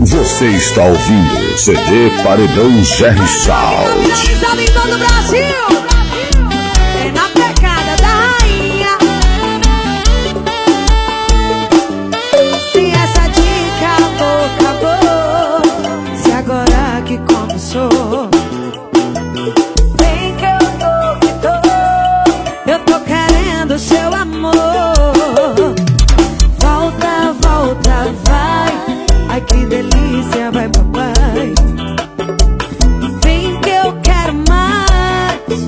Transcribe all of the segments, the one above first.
Você está ouvindo CD Paredão Jerry Sound. Organizado em todo o Brasil. É na pegada da rainha. Se essa dica acabou, se agora que começou, vem que eu tô querendo seu amor. Volta, volta, vai. Ai que delícia, vai papai. Vem que eu quero mais,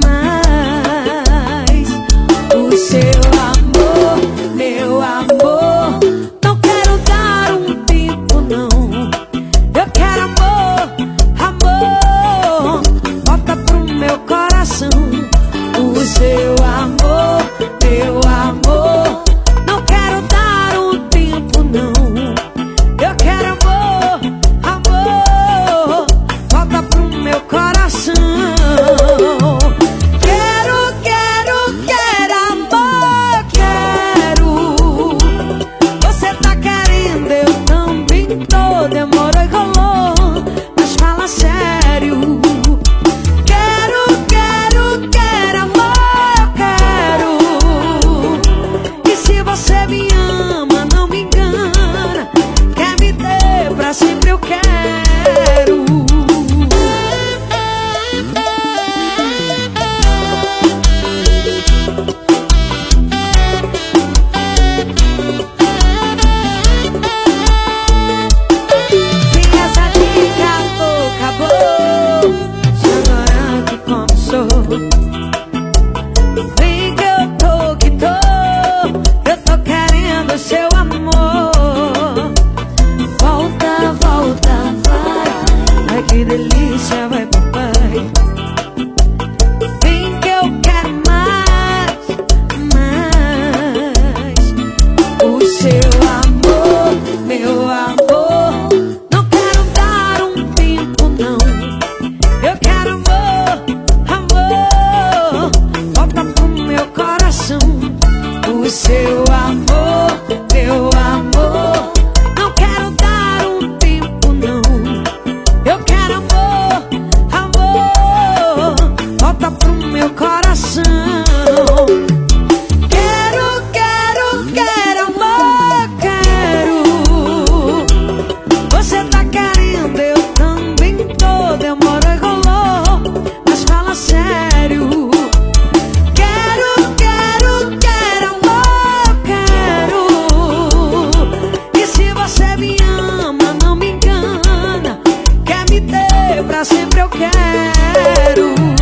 mais. O seu amor, meu amor. Não quero dar um tempo não. Eu quero amor, amor. Volta pro meu coração. O seu amor, meu amor. Não quero dar um tempo não. Eu quero amor, amor. Volta pro meu coração. Quero, quero, quero amor, quero. Você tá querendo, eu também tô. Demorou e rolou, mas fala sério. Quero, quero, quero amor, eu quero. E se você me ama, não me engana. Quer me ter pra sempre, eu quero. Se essa dica acabou, se agora que começou, vem que eu tô querendo seu amor. Volta, volta, vai. Ai que delícia, vai papai. Vem que eu quero mais, mais. O seu amor, meu amor. Não quero dar um tempo não. Eu quero amor, amor. Volta pro meu coração. O seu amor, meu amor. Não quero dar um tempo não. Eu quero amor, amor. Volta pro meu coração. Quero, quero, quero amor, quero. Você tá querendo, eu também tô. Demorou e rolou, mas fala sério. Quero, quero, quero amor, quero. E se você me ama, não me engana. Quer me ter pra sempre, eu quero.